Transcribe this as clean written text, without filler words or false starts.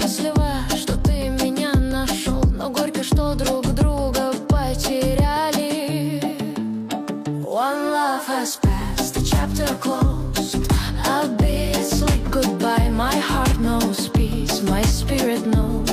счастлива, что ты меня нашел, но горько, что друг друга потеряли. One love has passed, the chapter closed. A bit's like goodbye, my heart knows peace, my spirit knows